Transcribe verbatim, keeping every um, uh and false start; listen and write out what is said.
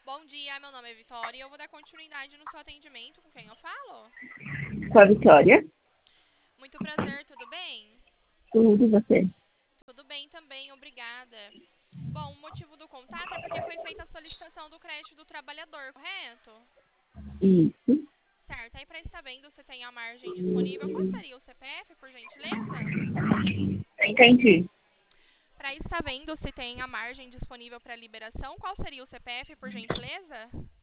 Bom dia, meu nome é Vitória e eu vou dar continuidade no seu atendimento. Com quem eu falo? Com a Vitória. Muito prazer, tudo bem? Tudo você. Tudo bem também, obrigada. Bom, o motivo do contato é porque foi feita a solicitação do crédito do trabalhador, correto? Isso. Certo, aí para estar vendo se tem a margem disponível, qual seria o C P F, por gentileza? Entendi. Para estar vendo se tem a margem disponível para liberação, qual seria o C P F, por gentileza?